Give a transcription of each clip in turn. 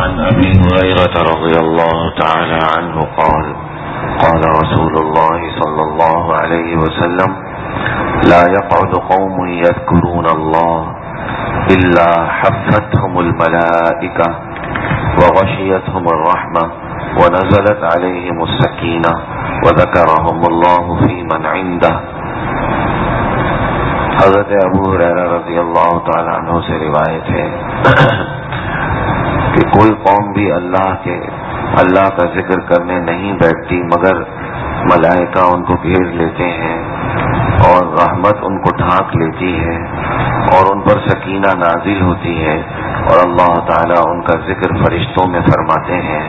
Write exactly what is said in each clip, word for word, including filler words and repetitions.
عن أبي هريرة رضي الله تعالى عنه قال قال رسول الله صلى الله عليه وسلم لا يقعد قوم يذكرون الله إلا حفتهم الملائكة وغشيتهم الرحمة ونزلت عليهم السكينة وذكرهم الله في من عنده. حضرت ابو ہریرہ رضی اللہ تعالی عنہ سے روایت ہے کہ کوئی قوم بھی اللہ کے اللہ کا ذکر کرنے نہیں بیٹھتی مگر ملائکہ ان کو گھیر لیتے ہیں اور رحمت ان کو ڈھانک لیتی ہے اور ان پر سکینہ نازل ہوتی ہے اور اللہ تعالیٰ ان کا ذکر فرشتوں میں فرماتے ہیں.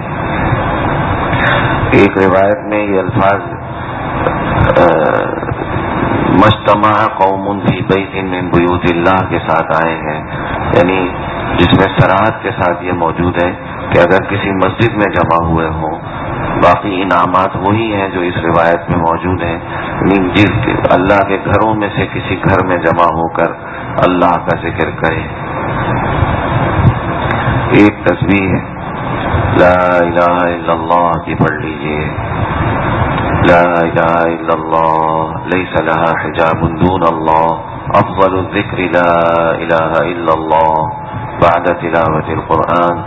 ایک روایت میں یہ الفاظ مجتمع قوم فی بیت من بیوت اللہ کے ساتھ آئے ہیں، یعنی جس میں صراحت کے ساتھ یہ موجود ہے کہ اگر کسی مسجد میں جمع ہوئے ہوں، باقی انعامات وہی ہیں جو اس روایت میں موجود ہیں، یعنی جس اللہ کے گھروں میں سے کسی گھر میں جمع ہو کر اللہ کا ذکر کرے. ایک تسبیح لا الہ الا اللہ کی پڑھ لیجئے. لا الہ الا اللہ لیس لها حجاب دون اللہ افضل الذکر لا الہ الا اللہ بعد تلاوت القرآن.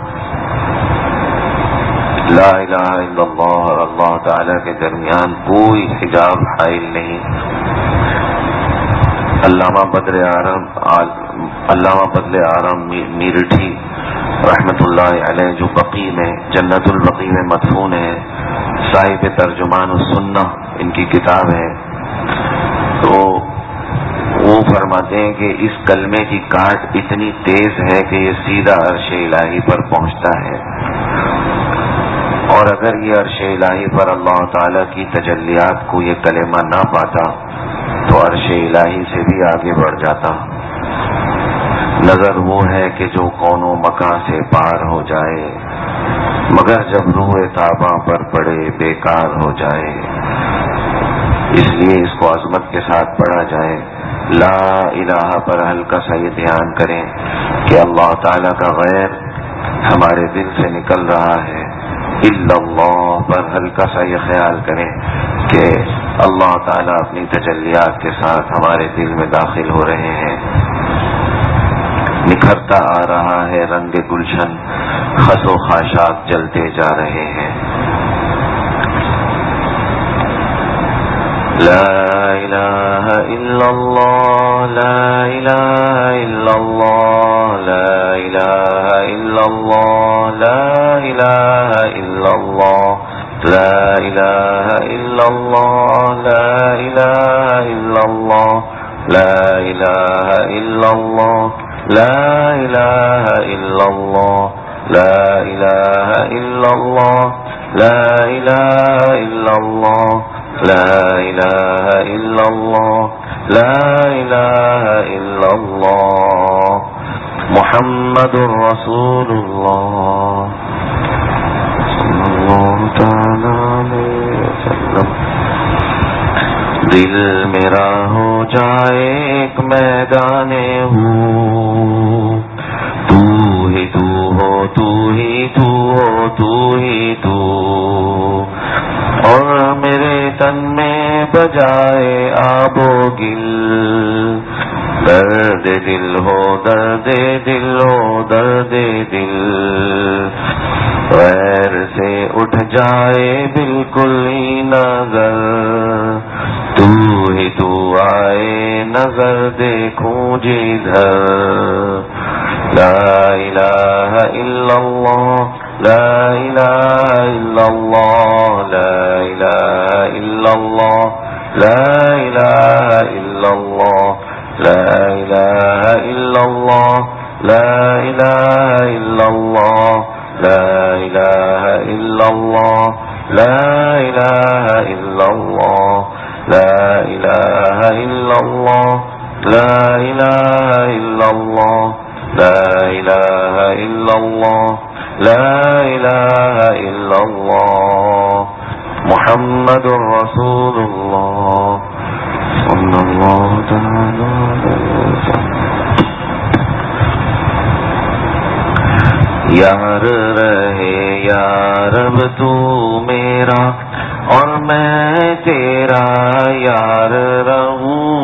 لا الہ الا اللہ اور اللہ تعالی کے درمیان کوئی حجاب حائل نہیں. علامہ بدر آرم علامہ بدل آرم میرٹھی رحمت اللہ علیہ جو بقی میں جنت البقی میں مدفون ہے، صاحب ترجمان السنہ ان کی کتاب ہے، تو وہ فرماتے ہیں کہ اس کلمے کی کاٹ اتنی تیز ہے کہ یہ سیدھا عرش الہی پر پہنچتا ہے، اور اگر یہ عرش الہی پر اللہ تعالی کی تجلیات کو یہ کلمہ نہ پاتا تو عرش الہی سے بھی آگے بڑھ جاتا. نظر وہ ہے کہ جو کون و مکان سے پار ہو جائے، مگر جب روح تاباں پر پڑے بیکار ہو جائے. اس لیے اس کو عظمت کے ساتھ پڑھا جائے. لا الہ پر ہلکا سا یہ دھیان کریں کہ اللہ تعالیٰ کا غیر ہمارے دل سے نکل رہا ہے. الا اللہ پر ہلکا سا یہ خیال کریں کہ اللہ تعالیٰ اپنی تجلیات کے ساتھ ہمارے دل میں داخل ہو رہے ہیں. نکھرتا آ رہا ہے رنگ گلشن، خس و خاشاک جلتے جا رہے ہیں. لا الہ الا اللہ لا الہ الا اللہ لا الہ الا اللہ لا الہ الا اللہ لا الہ الا اللہ لا الہ الا اللہ لا الہ الا اللہ لا الہ الا اللہ لا الہ الا اللہ لا الہ الا اللہ لا الہ الا اللہ لا الہ الا اللہ محمد رسول اللہ صلی اللہ تعالی علیہ وسلم. دل میرا ہو جائے ایک میدان ہوں، تو ہی تو ہو تو ہی تو ہو تو ہی تو، اور میرے تن میں بجائے آب و گل. درد دل ہو درد دل ہو درد دل، غیر سے اٹھ جائے بالکل ہی نظر. تو ہی تو آئے نظر دیکھوں جدھر. لا الہ الا اللہ لا الہ الا اللہ لا الہ الا اللہ لا الہ الا اللہ لا الہ الا اللہ لا الہ الا اللہ لا الہ الا اللہ لا الہ الا اللہ لا الہ الا اللہ لا الہ الا اللہ لا الہ الا اللہ لا الہ الا اللہ محمد رسول اللہ صلی اللہ تعالی علیہ وسلم. یار رہے یا رب تو میرا اور میں تیرا یار رہوں،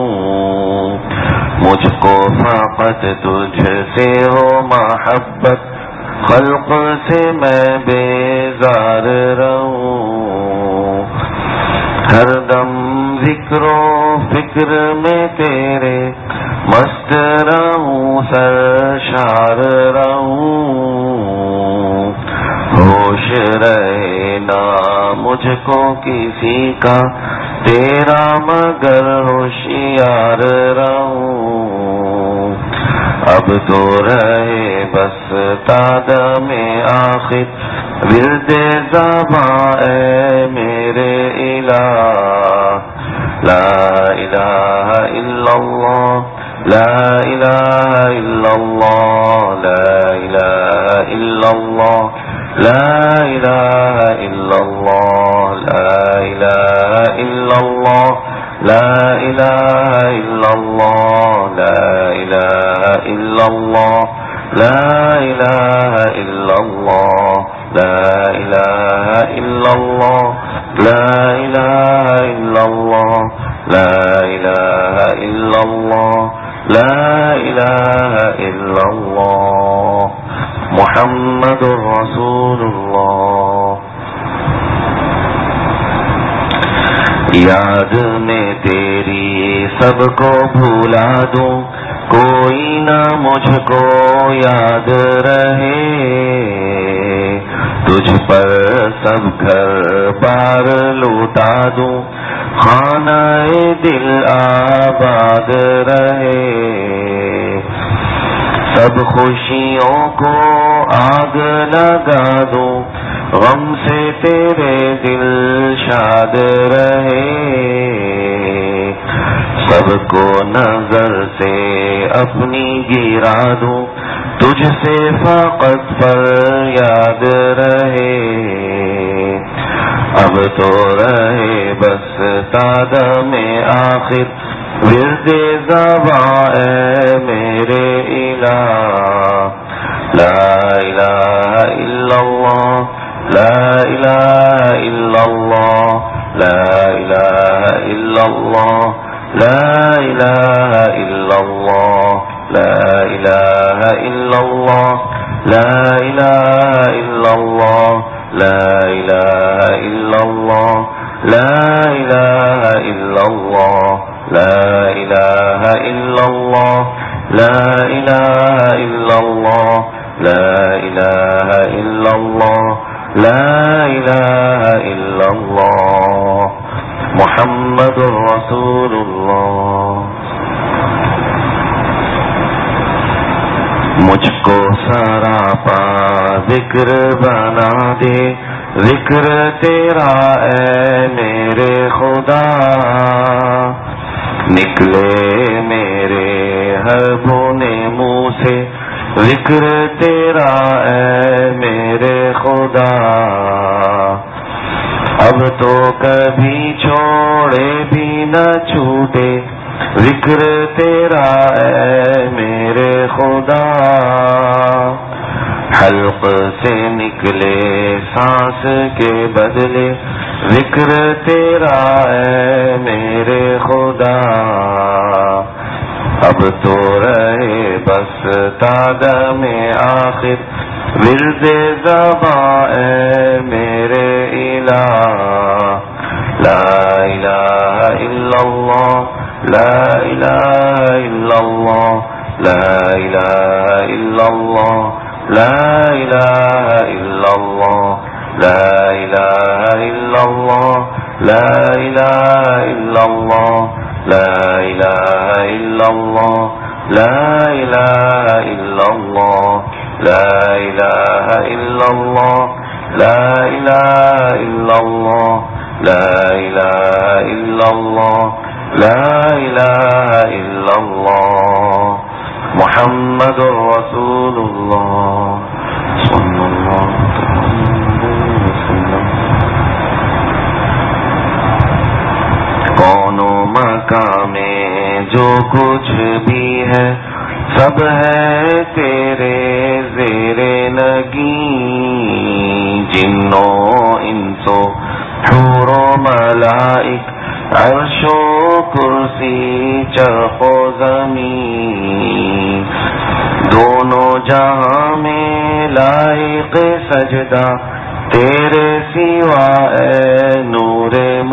مجھ کو فقط تجھ سے ہو محبت، خلق سے میں بیزار رہوں، ہر دم ذکر و فکر میں تیرے مست رہوں، سرشار رہوں، ہوش رہے نہ مجھ کو کسی کا تیرا مگر ہوشیار رہوں، اب تو رہے بس تادم آخر ورد زباں اے میرے الہ، لا الہ الا اللہ، لا الہ الا اللہ، لا الہ الا اللہ، لا الہ الا اللہ، لا الہ الا اللہ، لا الہ الا اللہ، لا الہ الا اللہ، لا الہ الا اللہ، لا الہ الا اللہ، لا الہ الا اللہ، لا الہ الا اللہ، لا الہ الا اللہ، محمد رسول اللہ۔ یاد میں تیری سب کو بھولا دوں، کوئی نہ مجھ کو یاد رہے، تجھ پر سب گھر بار لوٹا دوں، خانہ دل آباد رہے، سب خوشیوں کو آگ لگا دوں، غم سے تیرے دل شاد رہے، سب کو نظر سے اپنی گرا دوں، تجھ سے فقط پر یاد رہے، اب تو رہے بس تادم آخر ورد زباں اے میرے الہ، لا الہ الا اللہ، لا الہ الا اللہ، لا الہ الا اللہ، لا الہ الا اللہ، لا الہ الا اللہ، لا الہ الا اللہ، لا الہ الا اللہ، لا الہ الا اللہ، لا الہ الا اللہ، لا الہ الا اللہ، لا الہ الا اللہ، لا الہ الا اللہ، محمد رسول اللہ۔ مجھ کو سراپا ذکر بنا دے، ذکر تیرا اے میرے خدا، نکلے میرے ہر بونے منہ سے ذکر تیرا اے میرے خدا، اب تو کبھی چھوڑے بھی نہ چھوٹے ذکر تیرا اے میرے خدا، حلق سے نکلے سانس کے بدلے ذکر تیرا اے میرے خدا، اب تو رہے بس تادم آخر ورد زباں اے میرے الہ، لا الہ الا اللہ، لا الہ الا اللہ، لا الہ الا اللہ، لا الہ الا اللہ، لا الہ الا اللہ، لا الہ الا اللہ، لا الہ الا اللہ، لا الہ الا اللہ، لا الہ الا اللہ، لا الہ الا اللہ، لا الہ الا اللہ، لا الہ الا اللہ، محمد رسول اللہ صلی اللہ علیہ وسلم۔ کون و مکان میں جو کچھ بھی ہے سب ہے تیرے زیر جنو انسو حور و ملائک عرش و کرسی چرخ و زمین دونوں جہاں میں لائق سجدہ تیرے سوا اے نور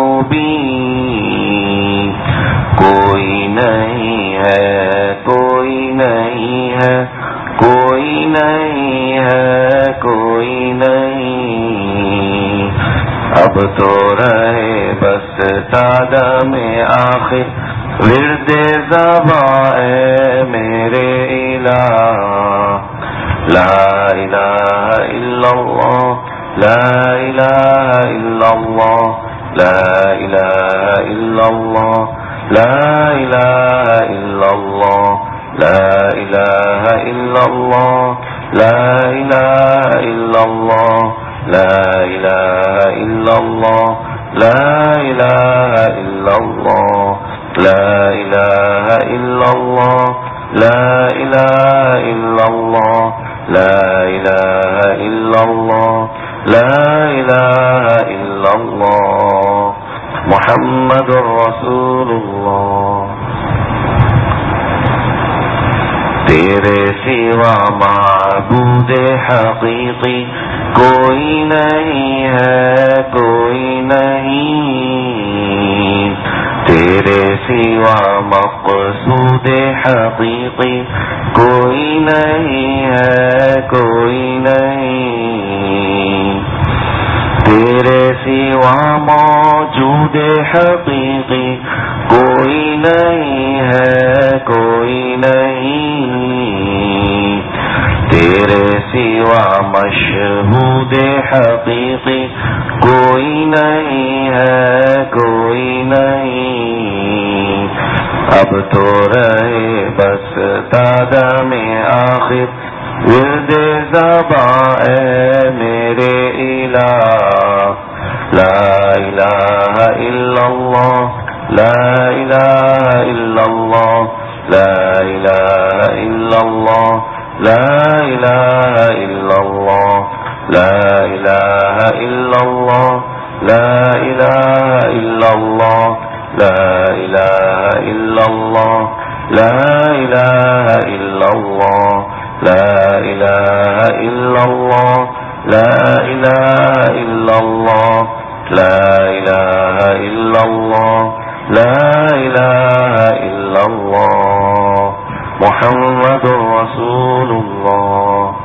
مبین کوئی نہیں ہے کوئی نہیں ہے کوئی نہیں ہے کوئی نہیں اب تو رہے بس تادہ میں آخر ورد زباں اے میرے الہ لا الہ الا اللہ لا الہ الا اللہ لا الہ الا اللہ لا الہ الا اللہ لا الہ الا اللہ لا الہ الا اللہ لا الہ الا اللہ لا الہ الا اللہ لا الہ الا اللہ لا الہ الا اللہ لا الہ الا اللہ لا الہ الا اللہ محمد رسول اللہ تیرے سوا معبود حقیقی کوئی نہیں ہے کوئی نہیں تیرے سوا مقصود حقیقی کوئی نہیں ہے کوئی نہیں تیرے سوا موجود حقیقی کوئی نہیں ہے کوئی نہیں تیرے سوا مشہود حقیقی کوئی نہیں ہے کوئی نہیں اب تو رہے بس تادہ میں آخر ورد زباں اے میرے الہ لا الہ الا اللہ لا الہ الا اللہ لا الہ الا اللہ لا الہ الا اللہ لا الہ الا اللہ لا الہ الا اللہ لا الہ الا اللہ لا الہ الا اللہ لا الہ الا اللہ لا الہ الا اللہ لا الہ الا اللہ لا الہ الا اللہ محمد رسول اللہ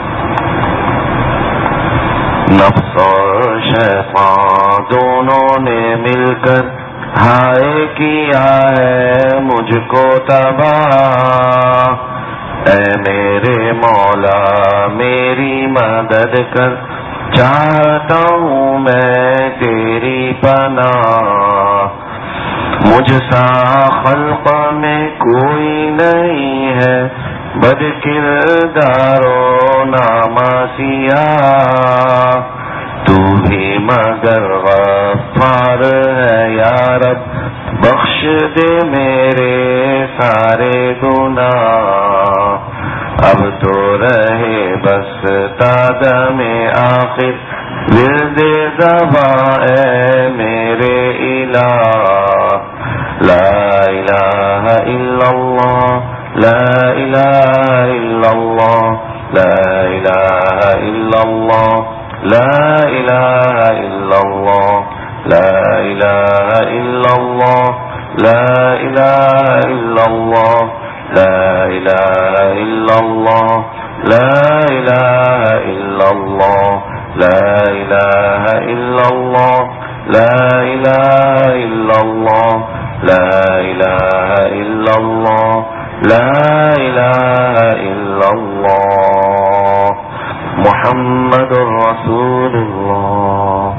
نفس اور شیطان دونوں نے مل کر ہائے کیا ہے مجھ کو تباہ اے میرے مولا میری مدد کر چاہتا ہوں میں تیری پناہ مجھ سا خلق میں کوئی نہیں ہے بد کردار و ناماسیہ تو بھی مگر غفار ہے یا رب بخش دے میرے سارے گناہ اب تو رہے بس تادہ میں آخر ورد زباں اے میرے الہ لا الہ الا اللہ لا الہ الا اللہ لا الہ الا اللہ لا الہ الا اللہ لا الہ الا اللہ لا الہ الا اللہ لا الہ الا اللہ لا الہ الا اللہ لا الہ الا اللہ لا الہ الا اللہ لا الہ الا اللہ لا الہ الا اللہ محمد رسول اللہ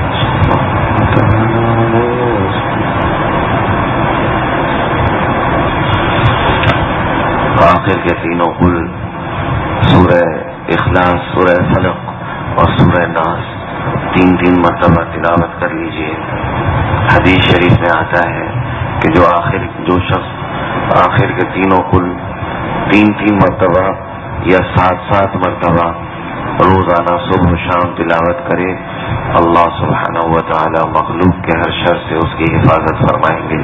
آخر کے تینوں قل سورہ اخلاص سورہ فلق اور سورہ ناس تین تین مرتبہ تلاوت کر لیجئے. حدیث شریف میں آتا ہے کہ جو آخر جو شخص آخر کے تینوں قل تین تین مرتبہ یا سات سات مرتبہ روزانہ صبح و شام تلاوت کرے، اللہ سبحانہ و تعالی مخلوق کے ہر شر سے اس کی حفاظت فرمائیں گے۔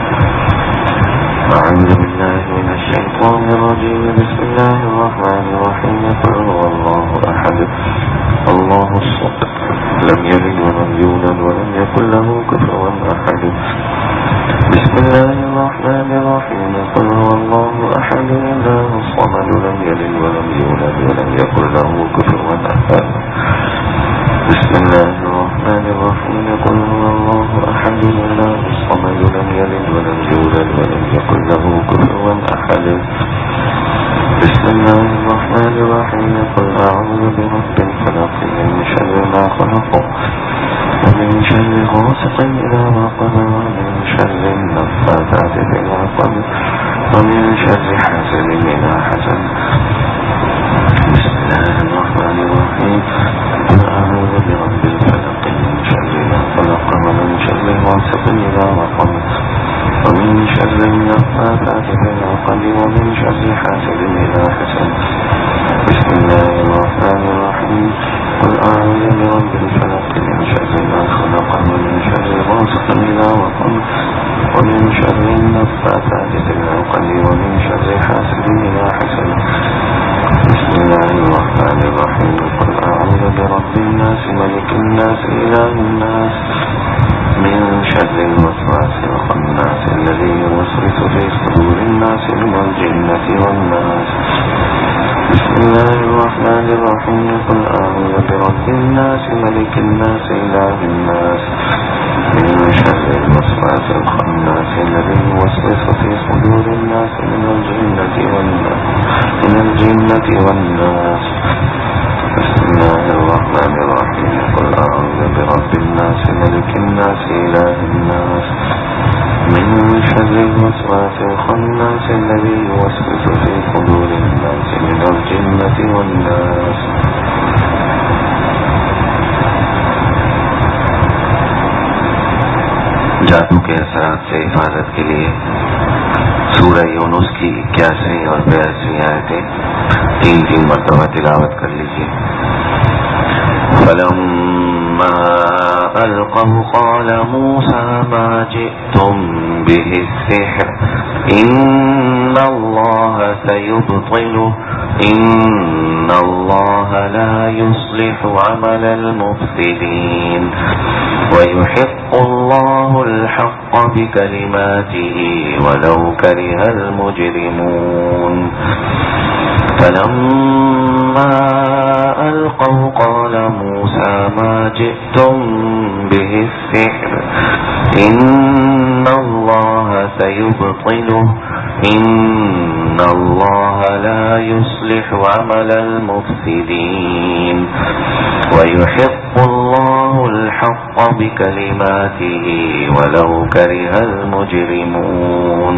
اعوذ باللہ من الشیطان الرجیم، بسم اللہ الرحمن الرحیم، قل هو اللہ احد اللہ الصمد لم یلد ولم یولد ولم یکن له کفوا احد۔ بسم الله الرحمن الرحيم، قل هو الله أحد الله الصمد لم يلد ولم يولد ولم يكن له كفوا أحد۔ بسم الله الرحمن الرحيم، قل هو الله أحد الله الصمد لم يلد ولم يولد ولم يكن له كفوا أحد۔ بسم الله الرحمن الرحيم، قل أعوذ برب الفلق من شر ما خلق ومن شر غاسق إذا وقب ومن شر النفاثات في العقد ومن شر حاسد إذا حسد۔ بسم الله الرحمن الرحيم، قل أعوذ برب الفلق من شر ما خلق ومن شر غاسق إذا وقب ومن شر النفاثات في العقد ومن شر حاسد إذا حسد۔ بسم الله الرحمن الرحيم، قل أعوذ برب الفلق من شر ما خلق ومن شر غاسق إذا وقب ومن شر النفاثات في العقد ومن شر حاسد إذا حسد۔ بسم الله الرحمن الرحيم، قل أعوذ برب الناس ملك الناس إله الناس من شر الوسواس الخناس الذي يوسوس في صدور الناس من الجنة والناس۔ بسم الله الرحمن الرحيم، قل أعوذ برب الناس ملك الناس إله الناس من شر الوسواس الخناس الذي يوسوس في صدور الناس من الجنة والناس من الجنة والناس۔ بسم الله الرحمن الرحيم، قل أعوذ برب الناس ملك الناس إله الناس من شر الوسواس الخناس الذي يوسوس في صدور الناس من الجنة والناس۔ جادو کے اثرات سے حفاظت کے لیے سورہ یونس کی اکیاسی اور بیاسی آیتیں تین تین مرتبہ تلاوت کر لیجیے۔ فلما ألقوا قال موسى ما جئتم به السحر إن الله سيبطله إن الله لا يصلح عمل المفسدين ويحق الله الحق بكلماته ولو كره المجرمون۔ فلما ألقوا قال موسى ما جئتم به السحر إن الله سيبطله إن الله لا يصلح عمل المفسدين ويحق الله الحق بكلماته ولو كره المجرمون۔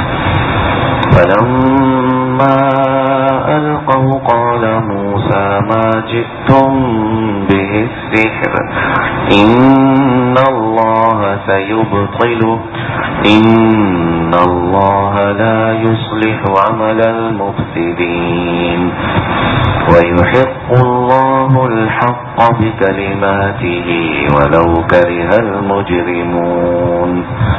فلما ألقوا قال موسى ما جئتم به السحر إن الله سيبطله إن الله لا يصلح عمل المفسدين ويحق الله الحق بكلماته ولو كره المجرمون۔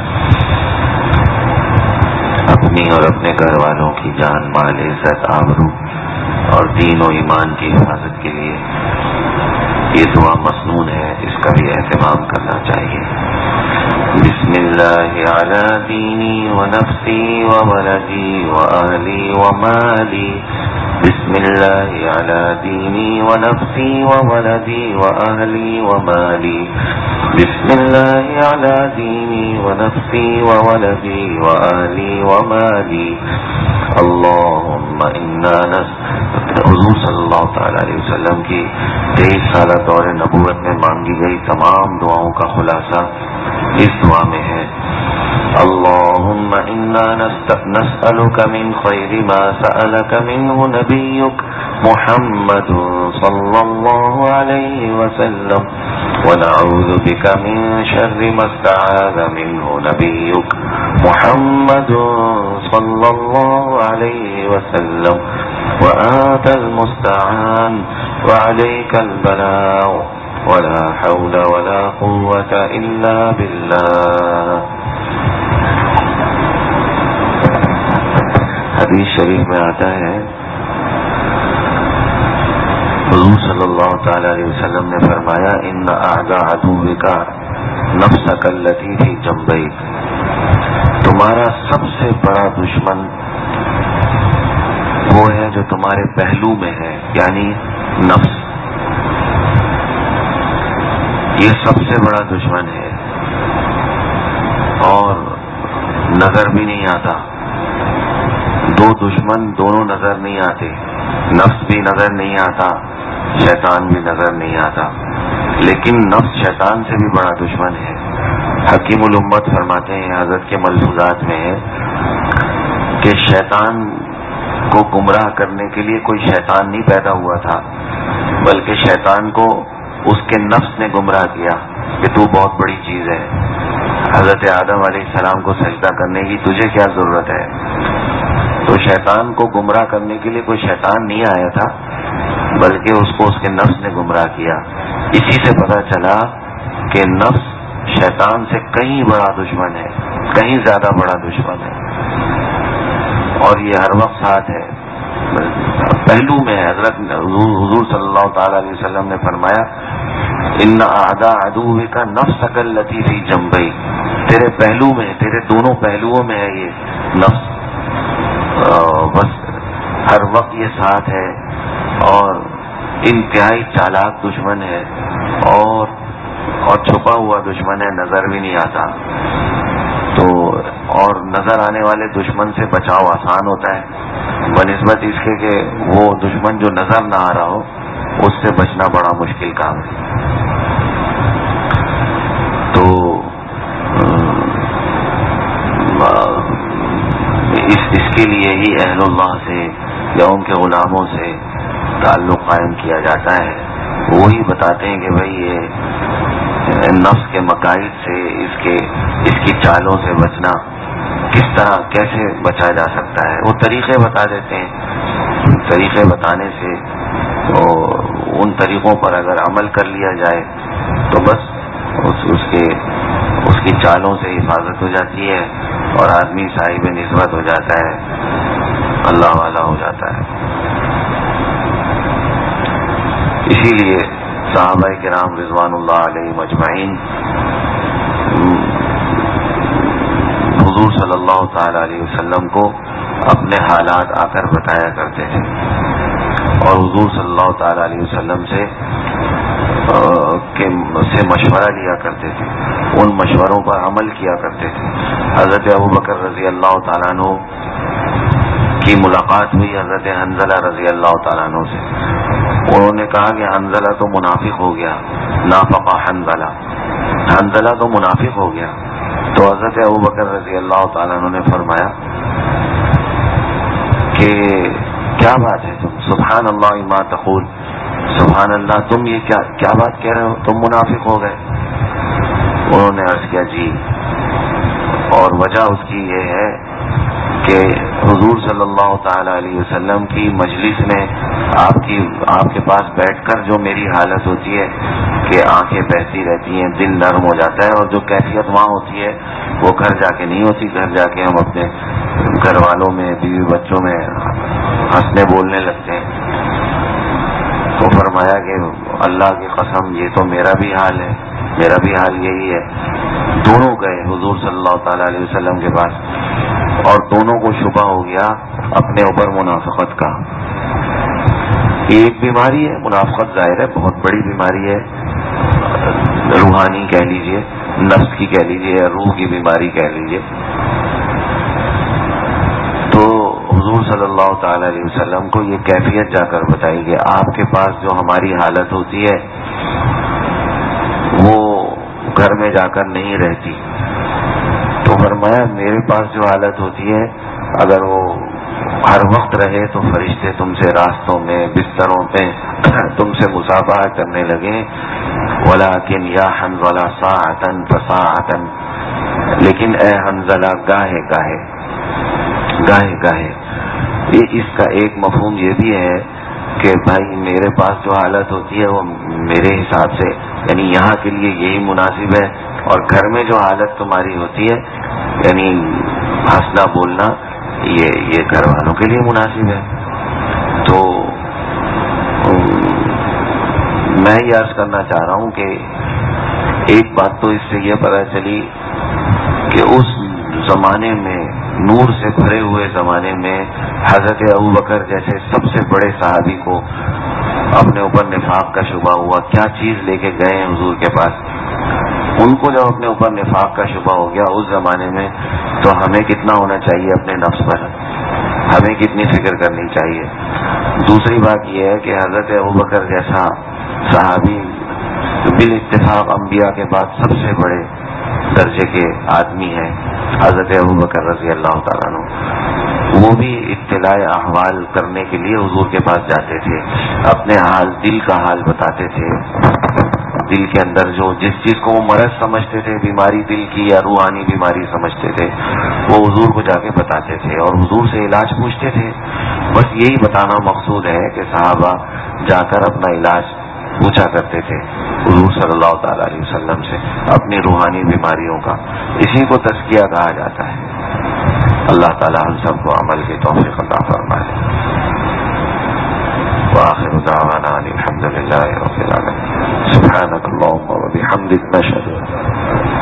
اپنی اور اپنے گھر والوں کی جان مال عزت آبرو اور دین و ایمان کی حفاظت کے لیے یہ دعا مسنون ہے، اس کا بھی اہتمام کرنا چاہیے۔ بسم اللہ علی دینی و نفسی و ولدی و اہلی و مالی۔ بسم اللہ علی دینی و نفسی و ولدی و اہلی و مالی۔ بسم اللہ علی دینی و نفسی و ولدی و اہلی و مالی۔ اللہم انا نس حضور صلی اللہ تعالی علیہ وسلم کی تیئیس سالہ دور نبوت میں مانگی گئی تمام دعاؤں کا خلاصہ اس دعا میں ہے۔ اللہم انا نسألک من خیر ما سألک منہ نبیک محمد صلی اللہ علیہ وسلم ونعوذ بک من شر ما استعاذ منہ نبیک محمد صلی اللہ علیہ وسلم وأنت المستعان وعليك البلاغ ولا حول ولا قوة إلا بالله. حدیث شریف میں آتا ہے حضور صلی اللہ تعالی علیہ وسلم نے فرمایا ان اعداء عدوک نفسک التی فی جنبیک، تمہارا سب سے بڑا دشمن وہ ہے جو تمہارے پہلو میں ہے، یعنی نفس. یہ سب سے بڑا دشمن ہے اور نظر بھی نہیں آتا. دو دشمن دونوں نظر نہیں آتے، نفس بھی نظر نہیں آتا، شیطان بھی نظر نہیں آتا، لیکن نفس شیطان سے بھی بڑا دشمن ہے. حکیم الامت فرماتے ہیں حضرت کے ملفوظات میں ہے کہ شیطان کو گمراہ کرنے کے لیے کوئی شیطان نہیں پیدا ہوا تھا، بلکہ شیطان کو اس کے نفس نے گمراہ کیا کہ تو بہت بڑی چیز ہے، حضرت آدم علیہ السلام کو سجدہ کرنے کی تجھے کیا ضرورت ہے. تو شیطان کو گمراہ کرنے کے لیے کوئی شیطان نہیں آیا تھا، بلکہ اس کو اس کے نفس نے گمراہ کیا. اسی سے پتہ چلا کہ نفس شیطان سے کہیں بڑا دشمن ہے، کہیں زیادہ بڑا دشمن ہے، اور یہ ہر وقت ساتھ ہے، پہلو میں ہے. حضرت حضور صلی اللہ تعالی علیہ وسلم نے فرمایا ان اعداء عدوک نفسک التی فی جنبیک، تیرے پہلو میں، تیرے دونوں پہلوؤں میں ہے یہ نفس، بس ہر وقت یہ ساتھ ہے اور انتہائی چالاک دشمن ہے اور اور چھپا ہوا دشمن ہے، نظر بھی نہیں آتا. تو اور نظر آنے والے دشمن سے بچاؤ آسان ہوتا ہے بنسبت اس کے کہ وہ دشمن جو نظر نہ آ رہا ہو اس سے بچنا بڑا مشکل کام ہے. تو اس اس کے لیے ہی اہل اللہ سے یا ان کے غلاموں سے تعلق قائم کیا جاتا ہے. وہی بتاتے ہیں کہ بھائی یہ نفس کے مقاصد سے، اس کے اس کی چالوں سے بچنا کس طرح کیسے بچا جا سکتا ہے. وہ طریقے بتا دیتے ہیں، طریقے بتانے سے ان طریقوں پر اگر عمل کر لیا جائے تو بس اس اس کے اس کی چالوں سے حفاظت ہو جاتی ہے اور آدمی صاحب نسبت ہو جاتا ہے، اللہ والا ہو جاتا ہے. اسی لیے صحابہ کرام رضوان اللہ علیہ مجمعین حضور صلی اللہ تعالی علیہ وسلم کو اپنے حالات آ کر بتایا کرتے تھے اور حضور صلی اللہ تعالی علیہ وسلم سے سے مشورہ لیا کرتے تھے، ان مشوروں پر عمل کیا کرتے تھے. حضرت ابوبکر رضی اللہ تعالیٰ عنہ کی ملاقات ہوئی حضرت حنظلہ رضی اللہ تعالیٰ عنہ سے. انہوں نے کہا کہ حنظلہ تو منافق ہو گیا، نافق حنظلہ، حنظلہ تو منافق ہو گیا. تو حضرت ابوبکر رضی اللہ تعالیٰ عنہ نے فرمایا کہ کیا بات ہے تم، سبحان اللہ ما تقول، سبحان اللہ تم یہ کیا کیا بات کہہ رہے ہو، تم منافق ہو گئے. انہوں نے عرض کیا جی، اور وجہ اس کی یہ ہے کہ حضور صلی اللہ تعالی علیہ وسلم کی مجلس میں آپ کی آپ کے پاس بیٹھ کر جو میری حالت ہوتی ہے کہ آنکھیں بہتی رہتی ہیں، دل نرم ہو جاتا ہے، اور جو کیفیت وہاں ہوتی ہے وہ گھر جا کے نہیں ہوتی. گھر جا کے ہم اپنے گھر والوں میں، بیوی بچوں میں ہنسنے بولنے لگتے ہیں. تو فرمایا کہ اللہ کی قسم یہ تو میرا بھی حال ہے، میرا بھی حال یہی ہے. دونوں گئے حضور صلی اللہ تعالی علیہ وسلم کے پاس اور دونوں کو شبہ ہو گیا اپنے اوپر منافقت کا. ایک بیماری ہے منافقت، ظاہر ہے بہت بڑی بیماری ہے، روحانی کہہ لیجئے، نفس کی کہہ لیجئے، یا روح کی بیماری کہہ لیجئے. تو حضور صلی اللہ تعالی علیہ وسلم کو یہ کیفیت جا کر بتائی کہ آپ کے پاس جو ہماری حالت ہوتی ہے وہ گھر میں جا کر نہیں رہتی. تو فرمایا میرے پاس جو حالت ہوتی ہے اگر وہ ہر وقت رہے تو فرشتے تم سے راستوں میں، بستروں پہ تم سے مصافحہ کرنے لگے. ولیکن یا حنظلہ ساعتن فساعتن، لیکن اے حنظلہ گاہے گاہے گاہے گاہے اس کا ایک مفہوم یہ بھی ہے کہ بھائی میرے پاس جو حالت ہوتی ہے وہ میرے حساب سے یعنی یہاں کے لیے یہی مناسب ہے، اور گھر میں جو حالت تمہاری ہوتی ہے یعنی ہنسنا بولنا یہ یہ گھر والوں کے لیے مناسب ہے۔ تو میں یہ عرض کرنا چاہ رہا ہوں کہ ایک بات تو اس سے یہ پتہ چلی کہ اس زمانے میں، نور سے بھرے ہوئے زمانے میں، حضرت ابوبکر جیسے سب سے بڑے صحابی کو اپنے اوپر نفاق کا شبہ ہوا، کیا چیز لے کے گئے ہیں حضور کے پاس، ان کو جب اپنے اوپر نفاق کا شبہ ہو گیا اس زمانے میں، تو ہمیں کتنا ہونا چاہیے اپنے نفس پر، ہمیں کتنی فکر کرنی چاہیے۔ دوسری بات یہ ہے کہ حضرت ابوبکر جیسا صحابی بالاتفاق انبیاء کے بعد سب سے بڑے درجے کے آدمی ہیں، حضرت ابوبکر رضی اللہ تعالیٰ عنہ، وہ بھی اطلاع احوال کرنے کے لیے حضور کے پاس جاتے تھے، اپنے حال، دل کا حال بتاتے تھے، دل کے اندر جو جس چیز کو وہ مرض سمجھتے تھے، بیماری دل کی یا روحانی بیماری سمجھتے تھے، وہ حضور کو جا کے بتاتے تھے اور حضور سے علاج پوچھتے تھے۔ بس یہی بتانا مقصود ہے کہ صحابہ جا کر اپنا علاج پوچھا کرتے تھے حضور صلی اللہ تعالی علیہ وسلم سے اپنی روحانی بیماریوں کا، اسی کو تزکیہ کہا جاتا ہے۔ اللہ تعالی ہم سب کو عمل کی توفیق عطا فرمائے۔